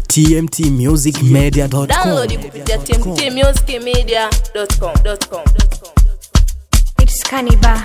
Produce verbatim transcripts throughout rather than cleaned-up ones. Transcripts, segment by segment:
t m t music media dot com. Download kupitia t m t music media dot com. It's Cannibal.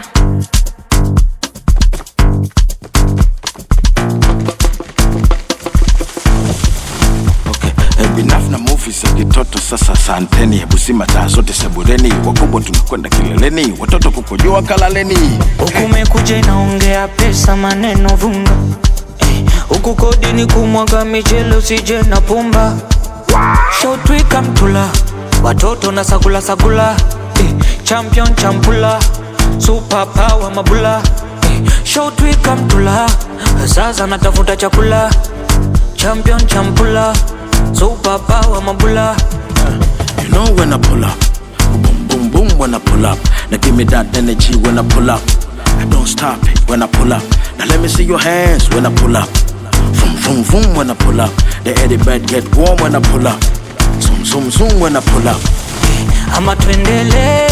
Enough na movies ya kitoto sasa santeni. Hebu sima taa zote sebureni. Wakubwa tunakwenda kileleni. Watoto kukojoa kalaleni. Ukumekuja inaongea pesa maneno vunga. Uku kodi ni kumwaga michele usije na pumba. Short week mtula. Watoto na sakula sakula. Champion champula. Super power mabula. Short week mtula. Sasa natafuta chakula. Champion champula. Super power mabula. You know when I pull up, boom boom boom when I pull up. Now give me that energy when I pull up. I don't stop it when I pull up. Now let me see your hands when I pull up. Vroom vroom vroom when I pull up. The eddy bed get warm when I pull up. Zoom zoom zoom when I pull up. I'ma twendele.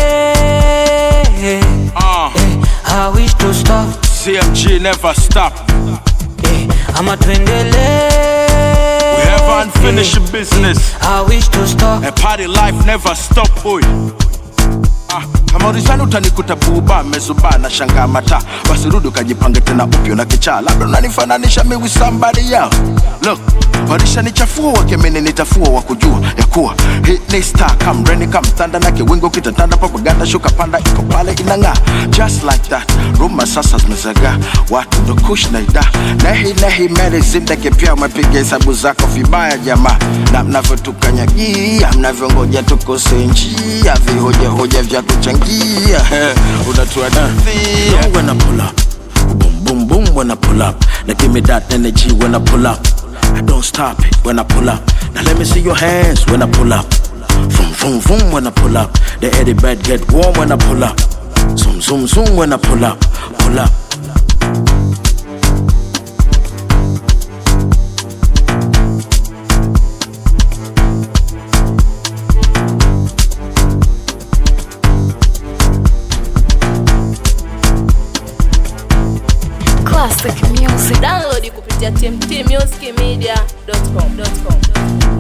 Ah, I wish to stop. C M G never stop. I'ma twendele. We have unfinished business. I wish to stop. And party life never stop, boy. Ah, kama urizani utanikuta buba mezuba na shanga mata. Basi rudi ukajipange tena upyo na kichaa. Labda unanifananisha me with somebody else. Look, warisha nichafua wakemene nitafua wakujua ya kuwa hit ni star, come rainy come thunder na kiwingo kitatanda propaganda shuka panda iko pale inanga. Just like that, rumor sasa zimezaga. Watu ndo kush na ida. Nehi nehi mele zinda kipia umepiga hesabu zako vibaya jamaa. Na mnavyotukanyagia, mnavyongoja tukose njia. Vihoja hoja vya kuchangia. Unatua nathi. You know when I pull up, boom boom boom when I pull up. Now give me that energy when I pull up. I don't stop it when I pull up. Now let me see your hands when I pull up. Vroom vroom vroom when I pull up. The eddy bed get warm when I pull up. Zoom zoom zoom when I pull up. Pull up. Classic music. Download kupitia t m t music media dot com.